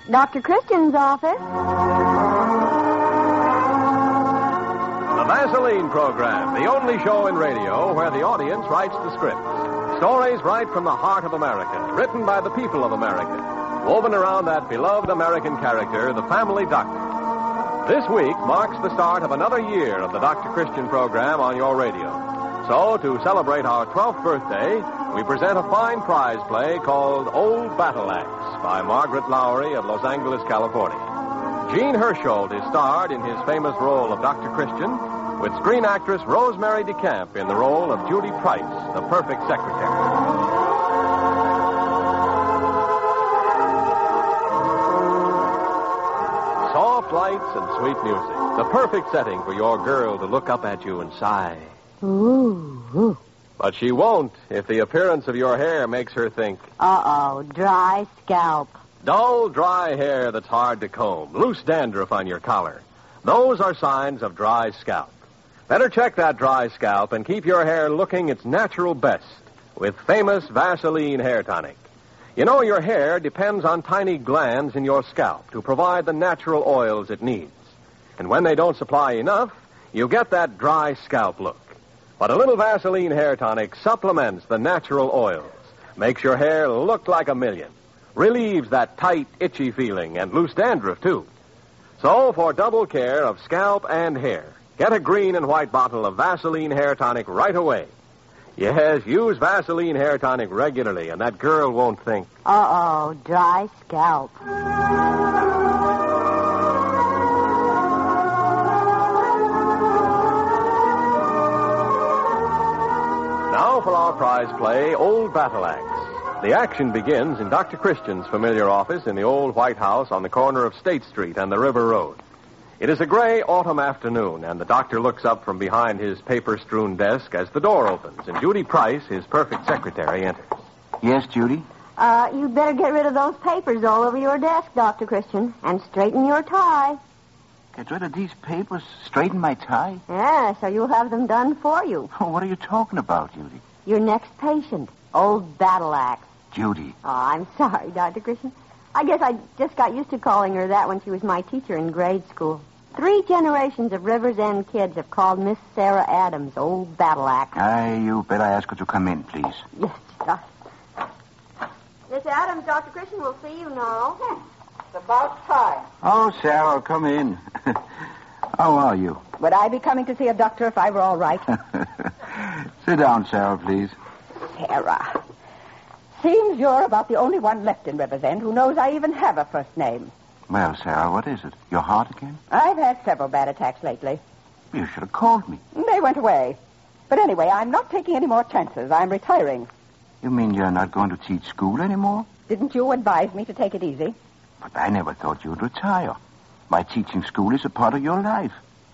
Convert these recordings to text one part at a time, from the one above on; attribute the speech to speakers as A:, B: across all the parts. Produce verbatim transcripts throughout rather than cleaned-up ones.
A: Doctor Christian's office.
B: The Vaseline Program, the only show in radio where the audience writes the scripts. Stories right from the heart of America, written by the people of America, woven around that beloved American character, the family doctor. This week marks the start of another year of the Doctor Christian program on your radio. So, to celebrate our twelfth birthday, we present a fine prize play called Old Battle Axe by Margaret Lowry of Los Angeles, California. Gene Hersholt is starred in his famous role of Doctor Christian, with screen actress Rosemary DeCamp in the role of Judy Price, the perfect secretary. Soft lights and sweet music. The perfect setting for your girl to look up at you and sigh.
A: Ooh, ooh.
B: But she won't if the appearance of your hair makes her think.
A: Uh-oh, dry scalp.
B: Dull, dry hair that's hard to comb. Loose dandruff on your collar. Those are signs of dry scalp. Better check that dry scalp and keep your hair looking its natural best with famous Vaseline hair tonic. You know, your hair depends on tiny glands in your scalp to provide the natural oils it needs. And when they don't supply enough, you get that dry scalp look. But a little Vaseline hair tonic supplements the natural oils, makes your hair look like a million, relieves that tight, itchy feeling, and loose dandruff, too. So, for double care of scalp and hair, get a green and white bottle of Vaseline hair tonic right away. Yes, use Vaseline hair tonic regularly, and that girl won't think.
A: Uh-oh, dry scalp.
B: Now for our prize play, Old Battle Axe. The action begins in Doctor Christian's familiar office in the old White House on the corner of State Street and the River Road. It is a gray autumn afternoon, and the doctor looks up from behind his paper-strewn desk as the door opens, and Judy Price, his perfect secretary, enters.
C: Yes, Judy?
A: Uh, you'd better get rid of those papers all over your desk, Doctor Christian, and straighten your tie.
C: Get rid of these papers? Straighten my tie?
A: Yeah, so you'll have them done for you.
C: Oh, what are you talking about, Judy?
A: Your next patient, Old Battle Axe.
C: Judy.
A: Oh, I'm sorry, Doctor Christian. I guess I just got used to calling her that when she was my teacher in grade school. Three generations of Rivers End kids have called Miss Sarah Adams Old Battle Axe.
C: Aye, you better ask her to come in, please.
A: Yes, Doctor. Miss Adams, Doctor Christian will see you now.
D: It's about time.
C: Oh, Sarah, come in. How are you?
D: Would I be coming to see a doctor if I were all right?
C: Sit down, Sarah, please.
D: Sarah. Seems you're about the only one left in Rivers End who knows I even have a first name.
C: Well, Sarah, what is it? Your heart again?
D: I've had several bad attacks lately.
C: You should have called me.
D: They went away. But anyway, I'm not taking any more chances. I'm retiring.
C: You mean you're not going to teach school anymore?
D: Didn't you advise me to take it easy?
C: But I never thought you'd retire. My teaching school is a part of your life.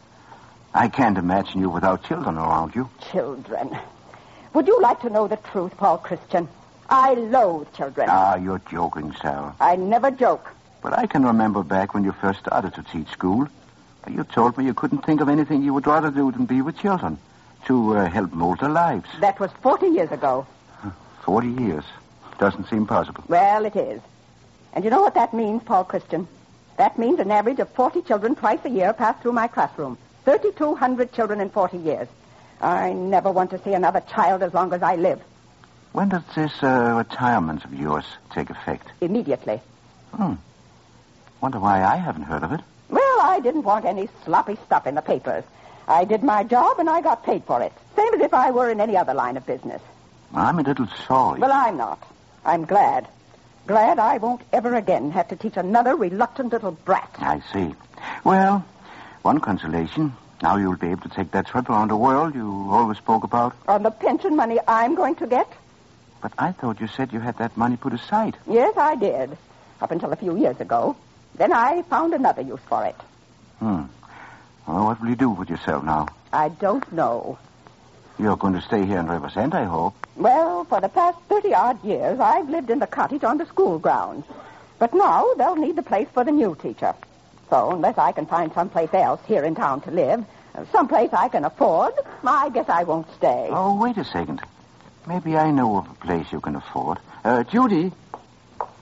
C: I can't imagine you without children around you.
D: Children. Would you like to know the truth, Paul Christian? I loathe children.
C: Ah, you're joking, Sarah.
D: I never joke.
C: But I can remember back when you first started to teach school. You told me you couldn't think of anything you would rather do than be with children, to uh, help mold their lives.
D: That was forty years ago.
C: Forty years. Doesn't seem possible.
D: Well, it is. And you know what that means, Paul Christian? That means an average of forty children twice a year pass through my classroom. thirty-two hundred children in forty years. I never want to see another child as long as I live.
C: When does this uh, retirement of yours take effect?
D: Immediately.
C: Hmm. Wonder why I haven't heard of it.
D: Well, I didn't want any sloppy stuff in the papers. I did my job and I got paid for it. Same as if I were in any other line of business.
C: I'm a little sorry.
D: Well, I'm not. I'm glad. Glad I won't ever again have to teach another reluctant little brat.
C: I see. Well, one consolation. Now you'll be able to take that trip around the world you always spoke about.
D: On the pension money I'm going to get?
C: But I thought you said you had that money put aside.
D: Yes, I did. Up until a few years ago. Then I found another use for it.
C: Hmm. Well, what will you do with yourself now?
D: I don't know.
C: You're going to stay here in Rivers End, I hope.
D: Well, for the past thirty-odd years, I've lived in the cottage on the school grounds. But now they'll need the place for the new teacher. So unless I can find someplace else here in town to live, someplace I can afford, I guess I won't stay.
C: Oh, wait a second. Maybe I know of a place you can afford. Uh, Judy.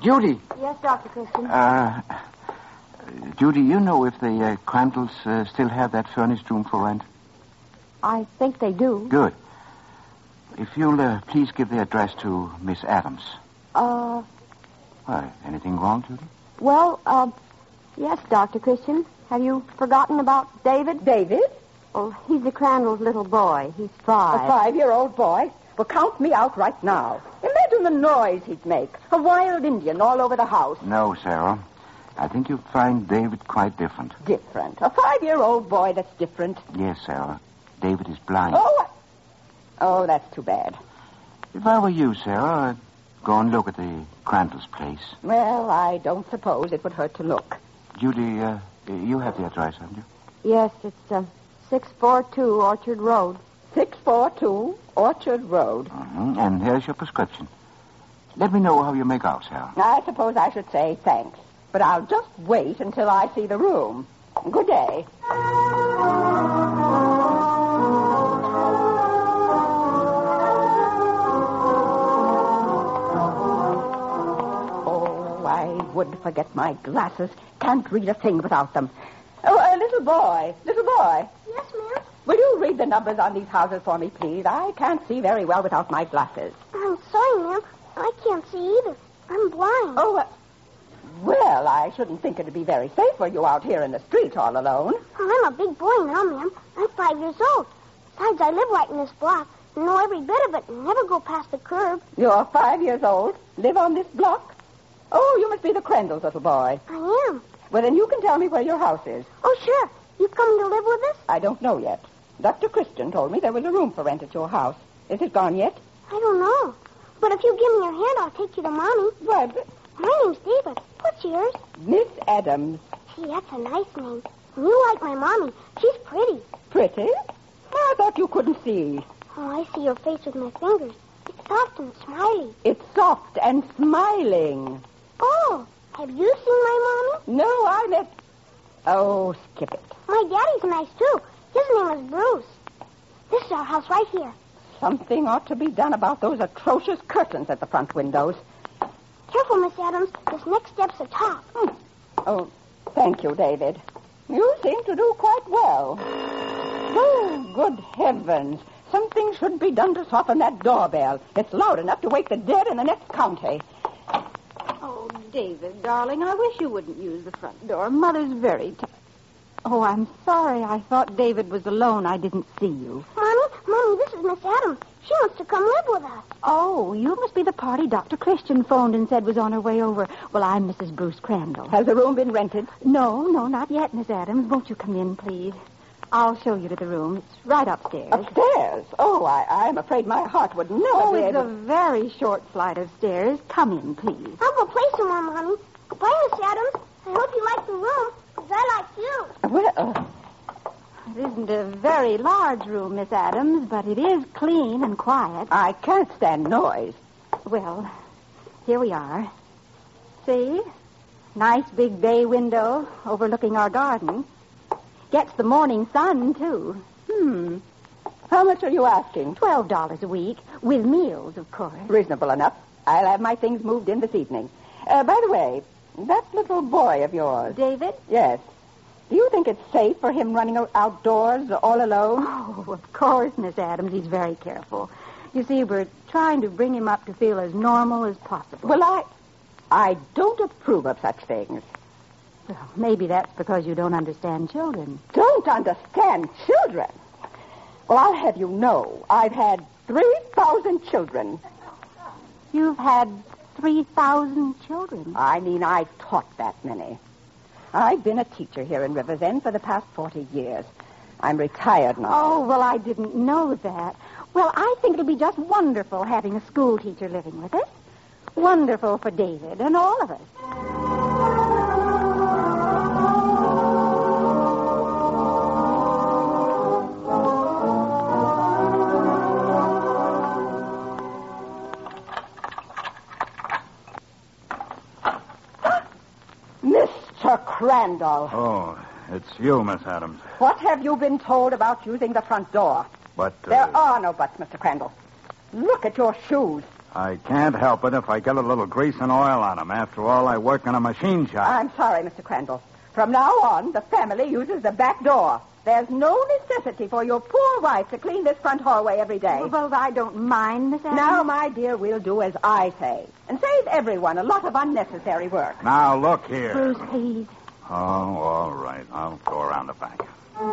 C: Judy.
A: Yes, Doctor Christian.
C: Uh, Judy, you know if the uh, Crandalls uh, still have that furnished room for rent?
A: I think they do.
C: Good. If you'll uh, please give the address to Miss Adams.
A: Uh,
C: Why, anything wrong, Judy?
A: well, uh, yes, Doctor Christian. Have you forgotten about David?
D: David?
A: Oh, he's the Crandall's little boy. He's five.
D: A five-year-old boy? Well, count me out right now. Imagine the noise he'd make. A wild Indian all over the house.
C: No, Sarah. I think you'll find David quite different.
D: Different. A five-year-old boy that's different.
C: Yes, Sarah. David is blind.
D: Oh, oh, that's too bad.
C: If I were you, Sarah, I'd go and look at the Crandall's place.
D: Well, I don't suppose it would hurt to look.
C: Judy, uh, you have the address, haven't you?
A: Yes, it's uh, six forty-two Orchard Road.
D: six forty-two Orchard Road.
C: Mm-hmm. And here's your prescription. Let me know how you make out, Sarah.
D: I suppose I should say thanks. But I'll just wait until I see the room. Good day. Oh, I would forget my glasses. Can't read a thing without them. Oh, uh, little boy, little boy.
E: Yes, ma'am.
D: Will you read the numbers on these houses for me, please? I can't see very well without my glasses.
E: I'm sorry, ma'am. I can't see either. I'm blind.
D: Oh, uh, well, I shouldn't think it'd be very safe for you out here in the street all alone.
E: I'm a big boy now, ma'am. I'm five years old. Besides, I live right in this block. I know every bit of it and never go past the curb.
D: You're five years old, live on this block? Oh, you must be the Crandalls, little boy.
E: I am.
D: Well, then you can tell me where your house is.
E: Oh, sure. You come to live with us?
D: I don't know yet. Doctor Christian told me there was a room for rent at your house. Is it gone yet?
E: I don't know. But if you give me your hand, I'll take you to Mommy.
D: What?
E: My name's David. What's yours?
D: Miss Adams.
E: Gee, that's a nice name. And you like my Mommy. She's pretty.
D: Pretty? I thought you couldn't see.
E: Oh, I see your face with my fingers. It's soft and smiley.
D: It's soft and smiling.
E: Oh, have you seen my Mommy?
D: No, I met... Oh, skip it.
E: My daddy's nice, too. His name is Bruce. This is our house right here.
D: Something ought to be done about those atrocious curtains at the front windows.
E: Careful, Miss Adams. This next step's the top.
D: Hmm. Oh, thank you, David. You seem to do quite well. Oh, good heavens. Something should be done to soften that doorbell. It's loud enough to wake the dead in the next county.
F: Oh, David, darling, I wish you wouldn't use the front door. Mother's very tired. Oh, I'm sorry. I thought David was alone. I didn't see you.
E: Mommy, Mommy, this is Miss Adams. She wants to come live with us.
F: Oh, you must be the party Doctor Christian phoned and said was on her way over. Well, I'm Missus Bruce Crandall.
D: Has the room been rented?
F: No, no, not yet, Miss Adams. Won't you come in, please? I'll show you to the room. It's right upstairs.
D: Upstairs? Oh, I, I'm afraid my heart would never
F: Oh,
D: be
F: it's
D: able...
F: a very short flight of stairs. Come in, please.
E: I'll go play some more, Mommy. Goodbye, Miss Adams. I hope you like the room, because I like you.
D: Well, uh,
F: It isn't a very large room, Miss Adams, but it is clean and quiet.
D: I can't stand noise.
F: Well, here we are. See? Nice big bay window overlooking our garden. Gets the morning sun, too.
D: Hmm. How much are you asking?
F: Twelve dollars a week, with meals, of course.
D: Reasonable enough. I'll have my things moved in this evening. Uh, by the way, that little boy of yours.
F: David?
D: Yes. Do you think it's safe for him running o- outdoors all alone?
F: Oh, of course, Miss Adams. He's very careful. You see, we're trying to bring him up to feel as normal as possible.
D: Well, I... I don't approve of such things.
F: Well, maybe that's because you don't understand children.
D: Don't understand children? Well, I'll have you know, I've had three thousand children.
F: You've had three thousand children.
D: I mean, I've taught that many. I've been a teacher here in Rivers End for the past forty years. I'm retired now.
F: Oh, well, I didn't know that. Well, I think it'll be just wonderful having a school teacher living with us. Wonderful for David and all of us.
D: Mister Crandall,
G: Oh, it's you, Miss Adams.
D: what have you been told about using the front door?
G: But, uh,
D: There are no buts, Mister Crandall. Look at your shoes.
G: I can't help it if I get a little grease and oil on them. After all, I work in a machine shop.
D: I'm sorry, Mister Crandall. From now on, the family uses the back door. There's no necessity for your poor wife to clean this front hallway every day.
F: Well, I don't mind, Miss Adams.
D: Now, my dear, we'll do as I say. And save everyone a lot of unnecessary work.
G: Now, look here.
F: Bruce, please.
G: Oh, all right. I'll go around the back.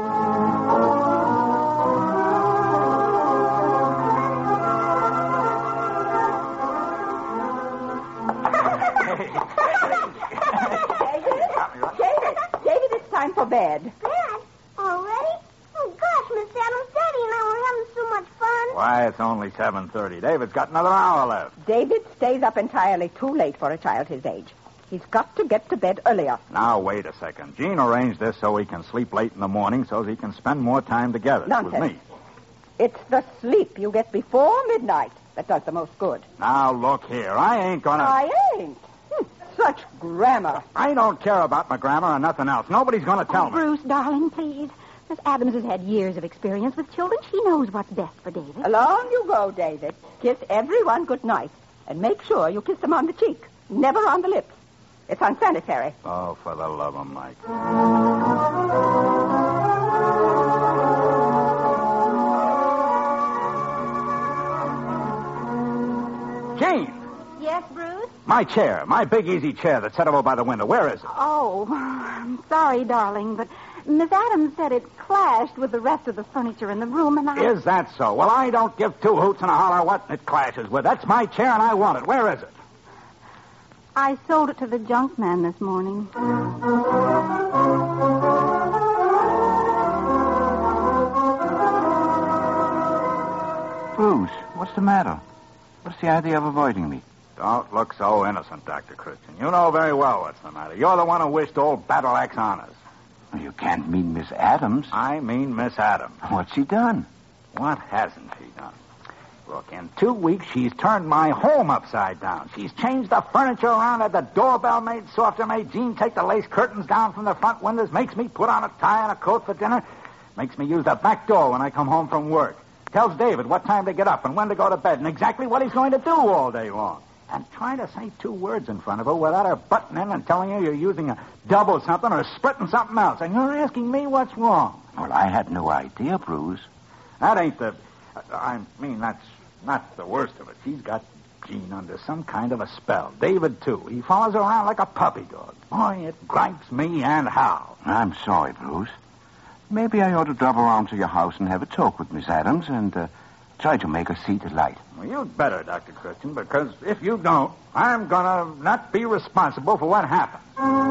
D: David, David, David, it's time for bed.
E: Dad, already? Oh, gosh, Miss Adams, Daddy and I were having so much fun.
G: Why, it's only seven thirty. David's got another hour left.
D: David stays up entirely too late for a child his age. He's got to get to bed earlier.
G: Now, wait a second. Gene arranged this so he can sleep late in the morning so he can spend more time together
D: Nonsense.
G: with me.
D: It's the sleep you get before midnight that does the most good.
G: Now, look here. I ain't gonna...
D: I ain't. Hm, such grammar.
G: I don't care about my grammar or nothing else. Nobody's gonna tell
F: Oh,
G: me.
F: Bruce, darling, please. Miss Adams has had years of experience with children. She knows what's best for David.
D: Along you go, David. Kiss everyone good night. And make sure you kiss them on the cheek, never on the lips. It's unsanitary.
G: Oh, for the love of Mike. Gene!
F: Yes, Bruce?
G: My chair. My big easy chair that's set over by the window. Where is it?
F: Oh, I'm sorry, darling, but Miss Adams said it clashed with the rest of the furniture in the room, and I...
G: Is that so? Well, I don't give two hoots and a holler what it clashes with. That's my chair, and I want it. Where is it?
F: I sold it to the junk man this morning.
C: Bruce, what's the matter? What's the idea of avoiding me?
G: Don't look so innocent, Doctor Christian. You know very well what's the matter. You're the one who wished old Battle Axe on us.
C: Well, you can't mean Miss Adams.
G: I mean Miss Adams.
C: What's she done?
G: What hasn't she done? Look, in two weeks, she's turned my home upside down. She's changed the furniture around, had the doorbell made softer, made Jean take the lace curtains down from the front windows, makes me put on a tie and a coat for dinner, makes me use the back door when I come home from work, tells David what time to get up and when to go to bed and exactly what he's going to do all day long. And trying to say two words in front of her without her butting in and telling her you're using a double something or splitting something else. And you're asking me what's wrong.
C: Well, I had no idea, Bruce.
G: That ain't the... I mean, that's not the worst of it. She's got Jean under some kind of a spell. David, too. He follows her around like a puppy dog. Boy, it gripes me and how.
C: I'm sorry, Bruce. Maybe I ought to drop around to your house and have a talk with Miss Adams and uh, try to make her see the light.
G: Well, you'd better, Doctor Christian, because if you don't, I'm going to not be responsible for what happens.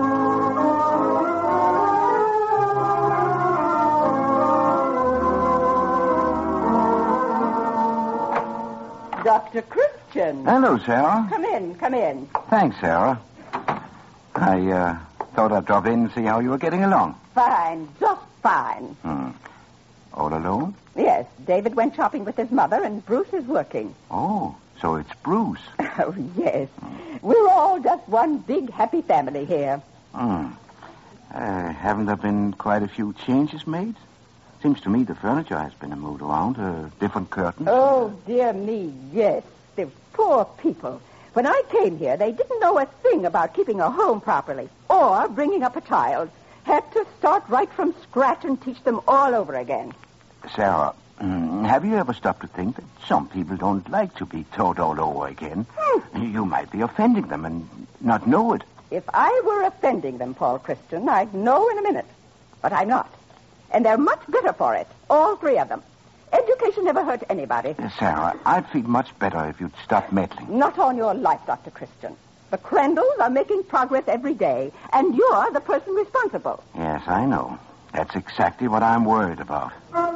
D: Doctor Christian.
C: Hello, Sarah.
D: Come in, come in.
C: Thanks, Sarah. I uh, thought I'd drop in and see how you were getting along.
D: Fine, just fine.
C: Hmm. All alone?
D: Yes, David went shopping with his mother, and Bruce is working.
C: Oh, so it's Bruce.
D: Oh, yes. We're all just one big happy family here.
C: Hmm. Uh, haven't there been quite a few changes made? Seems to me the furniture has been moved around, uh, different curtains.
D: Oh, dear me, yes. The poor people. When I came here, they didn't know a thing about keeping a home properly or bringing up a child. Had to start right from scratch and teach them all over again.
C: Sarah, mm, have you ever stopped to think that some people don't like to be taught all over again?
D: Hmm.
C: You might be offending them and not know it.
D: If I were offending them, Paul Christian, I'd know in a minute. But I'm not. And they're much better for it, all three of them. Education never hurt anybody.
C: Uh, Sarah, I'd feel much better if you'd stop meddling.
D: Not on your life, Doctor Christian. The Crandalls are making progress every day, and you're the person responsible.
C: Yes, I know. That's exactly what I'm worried about.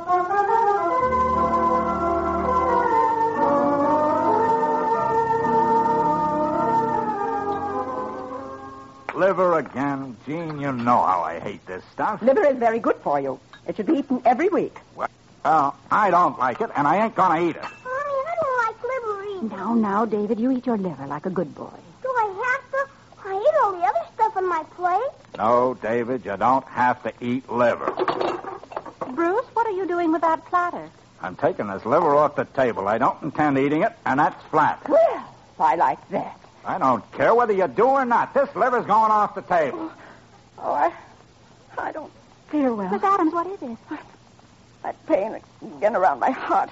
G: Liver again? Gene, you know how I hate this stuff.
D: Liver is very good for you. It should be eaten every week.
G: Well, I don't like it, and I ain't going to eat it.
E: Mommy, I don't like liver either.
F: Now, now, David, you eat your liver like a good boy.
E: Do I have to? I eat all the other stuff on my plate.
G: No, David, you don't have to eat liver.
F: Bruce, what are you doing with that platter?
G: I'm taking this liver off the table. I don't intend eating it, and that's flat.
D: Well, cry like that.
G: I don't care whether you do or not. This liver's going off the table.
D: Oh, I, I don't feel well.
F: Miss Adams, what is it?
D: That pain again around my heart.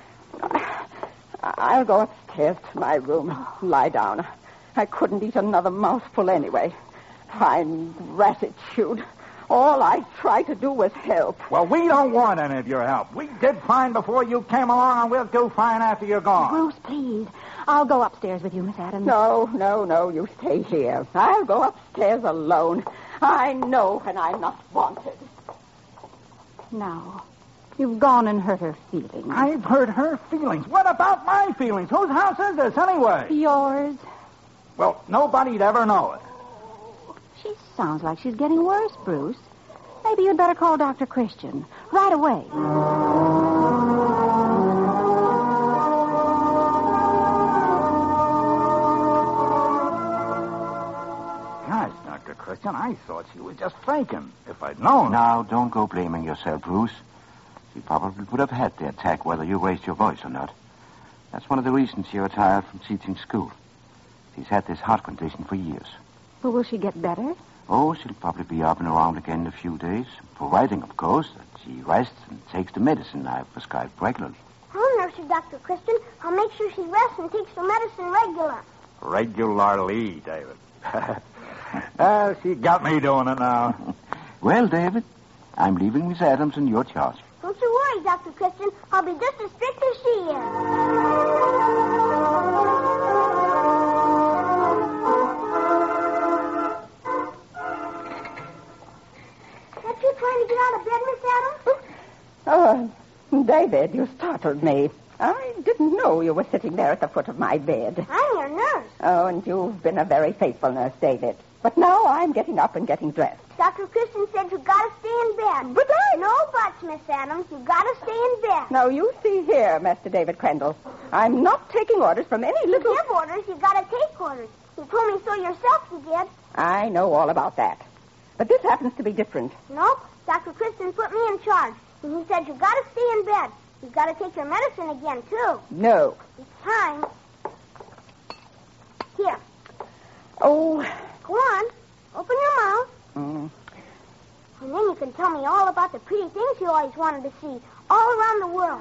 D: I'll go upstairs to my room, lie down. I couldn't eat another mouthful anyway. I'm gratitude. All I tried to do was help.
G: Well, we don't want any of your help. We did fine before you came along, and we'll do fine after you're gone.
F: Bruce, please. I'll go upstairs with you, Miss Adams.
D: No, no, no, you stay here. I'll go upstairs alone. I know when I'm not wanted.
F: Now, you've gone and hurt her feelings.
G: I've hurt her feelings. What about my feelings? Whose house is this, anyway?
F: Yours.
G: Well, nobody'd ever know it.
F: She sounds like she's getting worse, Bruce. Maybe you'd better call Doctor Christian right away.
G: Gosh, Doctor Christian, I thought she was just faking. If I'd known.
C: Now, don't go blaming yourself, Bruce. She probably would have had the attack whether you raised your voice or not. That's one of the reasons she retired from teaching school. She's had this heart condition for years.
F: Well, will she get better?
C: Oh, she'll probably be up and around again in a few days. Providing, of course, that she rests and takes the medicine I've prescribed regularly.
E: I'll nurse her, Doctor Christian. I'll make sure she rests and takes her medicine regular.
G: Regularly, David. uh, she got me doing it now.
C: Well, David, I'm leaving Miss Adams in your charge.
E: Don't you worry, Doctor Christian. I'll be just as strict as she is. Trying to get out of bed, Miss Adams?
D: Oh, David, you startled me. I didn't know you were sitting there at the foot of my bed.
E: I'm your nurse.
D: Oh, and you've been a very faithful nurse, David. But now I'm getting up and getting dressed.
E: Doctor Christian said you gotta stay in bed.
D: But I...
E: No buts, Miss Adams. You gotta stay in bed.
D: Now, you see here, Master David Crandall. I'm not taking orders from any little...
E: You give orders, you gotta take orders. You told me so yourself you did.
D: I know all about that. But this happens to be different.
E: Nope. Doctor Christian put me in charge, and he said you gotta stay in bed. You gotta take your medicine again, too.
D: No.
E: It's time. Here.
D: Oh.
E: Go on. Open your mouth.
D: Mm.
E: And then you can tell me all about the pretty things you always wanted to see all around the world.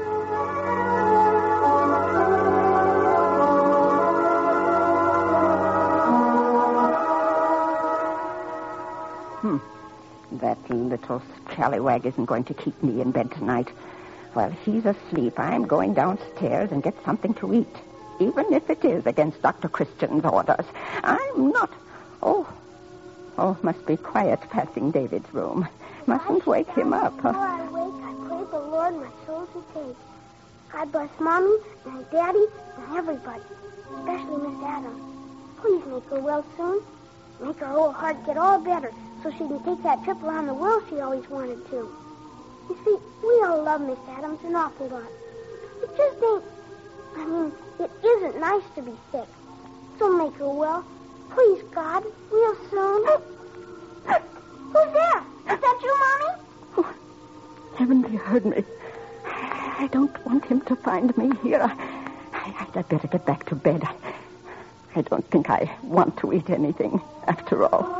D: Hmm. That little scallywag isn't going to keep me in bed tonight. While he's asleep, I'm going downstairs and get something to eat, even if it is against Doctor Christian's orders. I'm not... Oh, oh, must be quiet passing David's room. Mustn't wake him up.
E: Before I wake, I pray the Lord my soul to take. I bless Mommy and Daddy and everybody, especially Miss Adams. Please make her well soon. Make her whole heart get all better so she can take that trip around the world she always wanted to. You see, we all love Miss Adams an awful lot. It just ain't... I mean, it isn't nice to be sick. So make her well. Please, God, real soon. Who's there? Is that you, Mommy?
D: Oh, haven't you heard me? I don't want him to find me here. I, I, I'd better get back to bed. I, I don't think I want to eat anything, after all.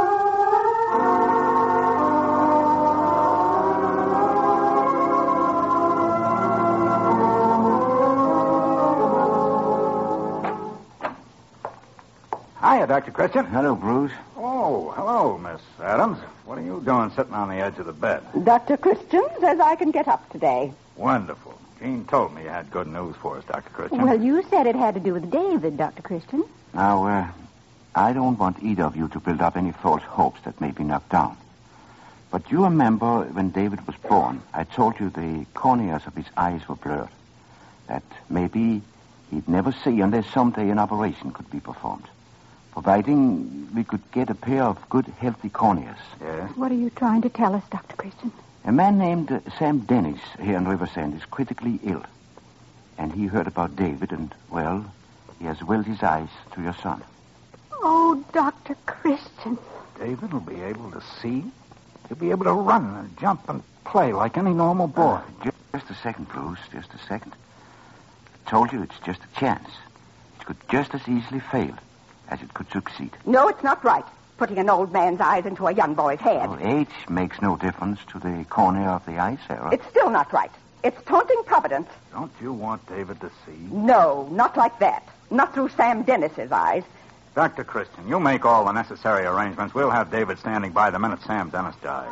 G: Hiya, Doctor Christian.
C: Hello, Bruce.
G: Oh, hello, Miss Adams. What are you doing sitting on the edge of the bed?
D: Doctor Christian says I can get up today.
G: Wonderful. Jean told me you had good news for us, Doctor Christian.
F: Well, you said it had to do with David, Doctor Christian.
C: Now, uh, I don't want either of you to build up any false hopes that may be knocked down. But you remember when David was born, I told you the corneas of his eyes were blurred. That maybe he'd never see unless someday an operation could be performed. Providing we could get a pair of good, healthy corneas.
G: Yes?
F: What are you trying to tell us, Doctor Christian?
C: A man named uh, Sam Dennis here in Riversend is critically ill. And he heard about David and, well, he has willed his eyes to your son.
F: Oh, Doctor Christian.
G: David will be able to see. He'll be able to run and jump and play like any normal boy.
C: Uh, just a second, Bruce, just a second. I told you it's just a chance. could just as easily fail as it could succeed.
D: No, it's not right. Putting an old man's eyes into a young boy's head.
C: Well, age makes no difference to the cornea of the eye, Sarah.
D: It's still not right. It's taunting Providence.
G: Don't you want David to see?
D: No, not like that. Not through Sam Dennis's eyes.
G: Doctor Christian, you make all the necessary arrangements. We'll have David standing by the minute Sam Dennis dies.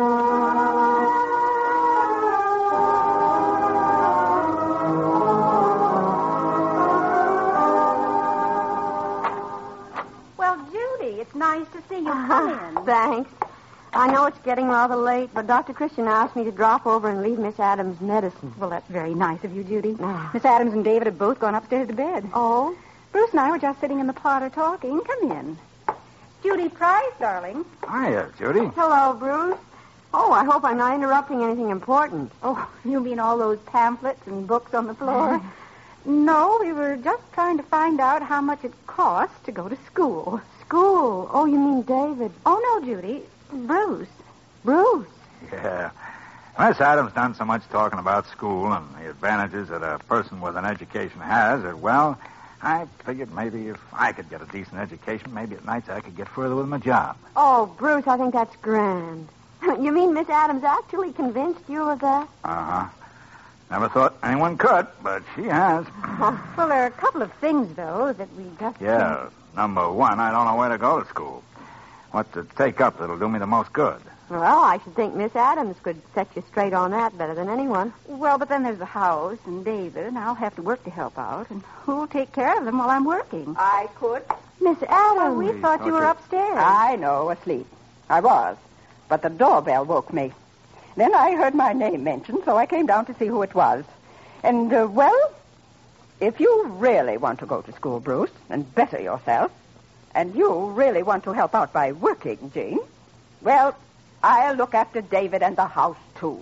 F: Well, Judy, it's nice to see you come in.
A: Thanks. I know it's getting rather late, but Doctor Christian asked me to drop over and leave Miss Adams' medicine.
F: Well, that's very nice of you, Judy.
A: Ah.
F: Miss Adams and David have both gone upstairs to bed.
A: Oh?
F: Bruce and I were just sitting in the parlor talking. Come in. Judy Price, darling.
G: Hiya, Judy.
A: Hello, Bruce. Oh, I hope I'm not interrupting anything important.
F: Oh, you mean all those pamphlets and books on the floor? No, we were just trying to find out how much it costs to go to school.
A: School? Oh, you mean David.
F: Oh, no, Judy. Bruce.
A: Bruce?
G: Yeah. Miss Adams done so much talking about school and the advantages that a person with an education has that, well, I figured maybe if I could get a decent education, maybe at nights I could get further with my job.
A: Oh, Bruce, I think that's grand. You mean Miss Adams actually convinced you of that?
G: Uh-huh. Never thought anyone could, but she has.
F: Well, there are a couple of things, though, that we just...
G: Yeah. Number one, I don't know where to go to school. What to take up that'll do me the most good.
A: Well, I should think Miss Adams could set you straight on that better than anyone.
F: Well, but then there's the house and David, and I'll have to work to help out. And who'll take care of them while I'm working?
D: I could.
A: Miss Adams.
F: We
G: We
F: thought
G: thought
F: you were
G: you-
F: upstairs.
D: I know, asleep. I was. But the doorbell woke me. Then I heard my name mentioned, so I came down to see who it was. And, uh, well, if you really want to go to school, Bruce, and better yourself, and you really want to help out by working, Jean, well, I'll look after David and the house, too.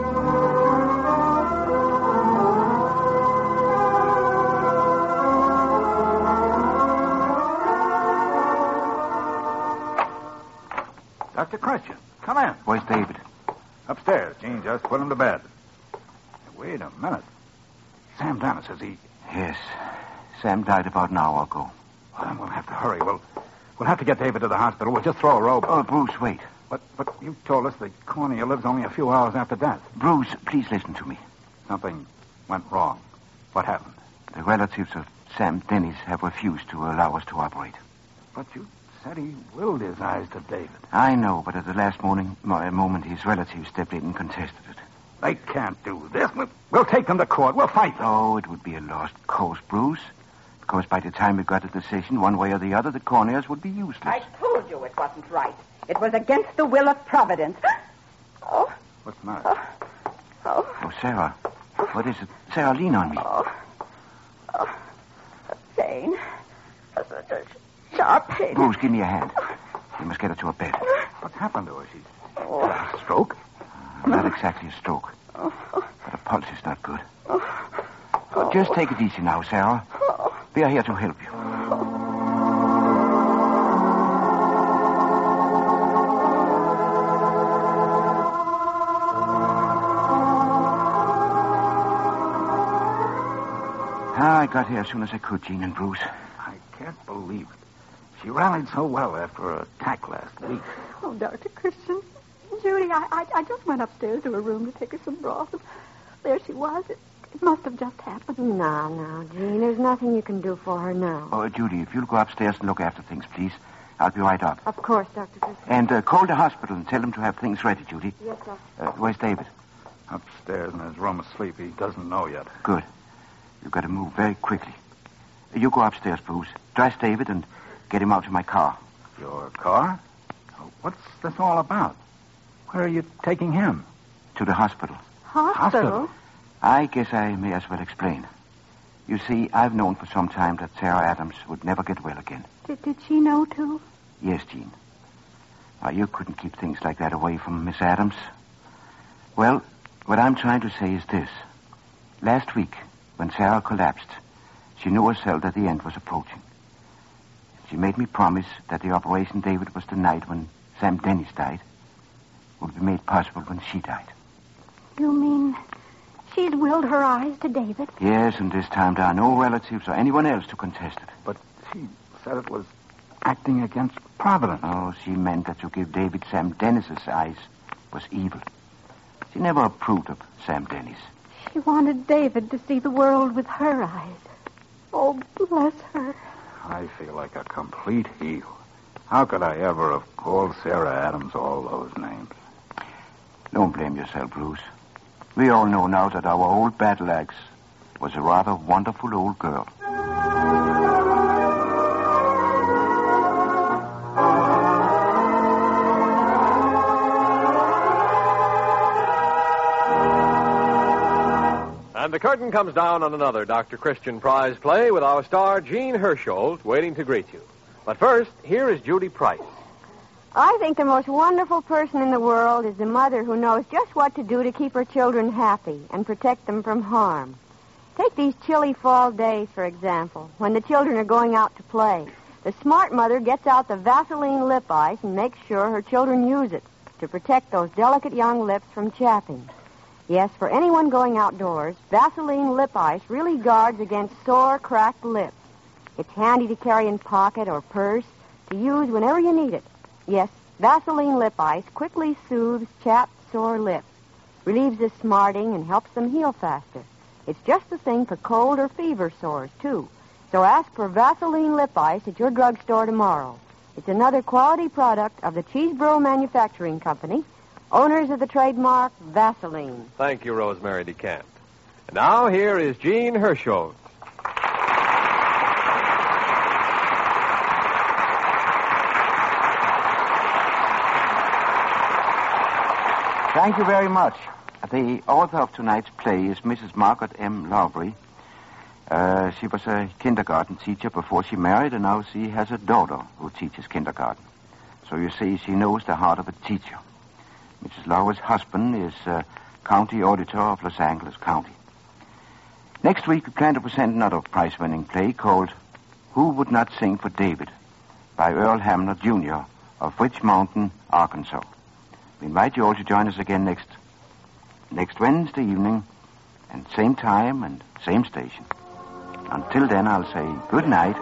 G: Doctor Christian, come in.
C: Where's David?
G: Upstairs. Jean just put him to bed. Wait a minute. Sam Dennis, is he...
C: Yes. Sam died about an hour ago.
G: Well, then we'll have to hurry. We'll, we'll have to get David to the hospital. We'll just throw a robe.
C: Oh, Bruce, wait.
G: But, but you told us that Cornelia lives only a few hours after death.
C: Bruce, please listen to me.
G: Something went wrong. What happened?
C: The relatives of Sam Dennis have refused to allow us to operate.
G: But you said he willed his eyes to David.
C: I know, but at the last morning, mo- moment, his relatives stepped in and contested it.
G: They can't do this. We'll, we'll take them to court. We'll fight them.
C: Oh, it would be a lost cause, Bruce. Because by the time we got a decision, one way or the other, the corneas would be useless.
D: I told you it wasn't right. It was against the will of Providence. Oh,
G: What's the matter?
D: oh,
C: Oh, Sarah. What is it? Sarah, lean on me.
D: oh. Oh, pain. Sharp pain.
C: Bruce, give me a hand. We must get her to a bed.
G: What's happened to her? She's
D: Oh.
G: got a stroke?
C: Uh, not exactly a stroke. But her pulse is not good. Oh, just take it easy now, Sarah. We are here to help you. Ah, I got here as soon as I could, Jean and Bruce.
G: I can't believe it. She rallied so well after her attack last week.
F: Oh, Doctor Christian. Judy, I, I, I just went upstairs to her room to take her some broth. And there she was. It, it must have just happened.
A: No, no, Jean. There's nothing you can do for her now.
C: Oh, Judy, if you'll go upstairs and look after things, please. I'll be right up.
A: Of course, Doctor Christian.
C: And uh, call the hospital and tell them to have things ready, Judy.
A: Yes, sir.
C: Uh, where's David?
G: Upstairs in his room asleep. He doesn't know yet.
C: Good. You've got to move very quickly. You go upstairs, Bruce. Dress David and get him out to my car.
G: Your car? Oh, what's this all about? Where are you taking him?
C: To the hospital.
F: Hospital?
C: I guess I may as well explain. You see, I've known for some time that Sarah Adams would never get well again.
F: Did, did she know, too?
C: Yes, Jean. Why, you couldn't keep things like that away from Miss Adams. Well, what I'm trying to say is this. Last week, when Sarah collapsed, she knew herself that the end was approaching. She made me promise that the operation David was denied when Sam Dennis died would be made possible when she died.
F: You mean She's willed her eyes to David.
C: Yes, and this time there are no relatives or anyone else to contest it.
G: But she said it was acting against Providence.
C: Oh, she meant that to give David Sam Dennis's eyes was evil. She never approved of Sam Dennis.
F: She wanted David to see the world with her eyes. Oh, bless her.
G: I feel like a complete heel. How could I ever have called Sarah Adams all those names?
C: Don't blame yourself, Bruce. We all know now that our old battle axe was a rather wonderful old girl.
B: And the curtain comes down on another Doctor Christian Prize play with our star, Jean Hersholt, waiting to greet you. But first, here is Judy Price.
A: I think the most wonderful person in the world is the mother who knows just what to do to keep her children happy and protect them from harm. Take these chilly fall days, for example, when the children are going out to play. The smart mother gets out the Vaseline lip ice and makes sure her children use it to protect those delicate young lips from chapping. Yes, for anyone going outdoors, Vaseline lip ice really guards against sore, cracked lips. It's handy to carry in pocket or purse, to use whenever you need it. Yes, Vaseline lip ice quickly soothes chapped, sore lips, relieves the smarting, and helps them heal faster. It's just the thing for cold or fever sores, too. So ask for Vaseline lip ice at your drugstore tomorrow. It's another quality product of the Cheeseboro Manufacturing Company, owners of the trademark Vaseline.
B: Thank you, Rosemary DeCamp. And now here is Jean Hersholt.
C: Thank you very much. The author of tonight's play is Missus Margaret M. Lowry. Uh, she was a kindergarten teacher before she married, and now she has a daughter who teaches kindergarten. So you see, she knows the heart of a teacher. Missus Lowry's husband is uh, county auditor of Los Angeles County. Next week, we plan to present another prize-winning play called Who Would Not Sing for David by Earl Hamner, Junior of Witch Mountain, Arkansas. We invite you all to join us again next next Wednesday evening, and same time and same station. Until then, I'll say good night.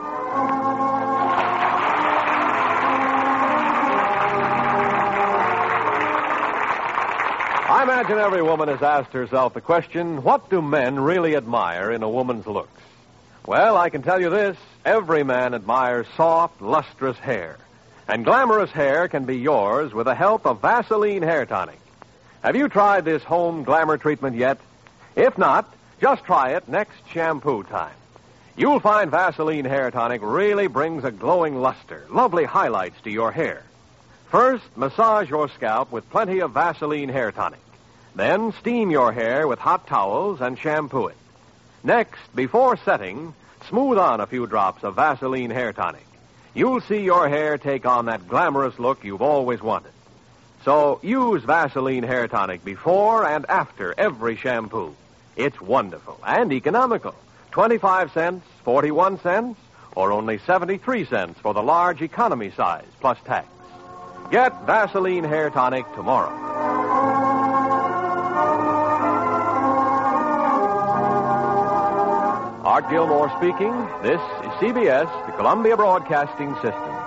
B: I imagine every woman has asked herself the question, what do men really admire in a woman's looks? Well, I can tell you this, every man admires soft, lustrous hair. And glamorous hair can be yours with the help of Vaseline Hair Tonic. Have you tried this home glamour treatment yet? If not, just try it next shampoo time. You'll find Vaseline Hair Tonic really brings a glowing luster, lovely highlights to your hair. First, massage your scalp with plenty of Vaseline Hair Tonic. Then steam your hair with hot towels and shampoo it. Next, before setting, smooth on a few drops of Vaseline Hair Tonic. You'll see your hair take on that glamorous look you've always wanted. So use Vaseline Hair Tonic before and after every shampoo. It's wonderful and economical. twenty-five cents, forty-one cents, or only seventy-three cents for the large economy size plus tax. Get Vaseline Hair Tonic tomorrow. Art Gilmore speaking. This is C B S, the Columbia Broadcasting System.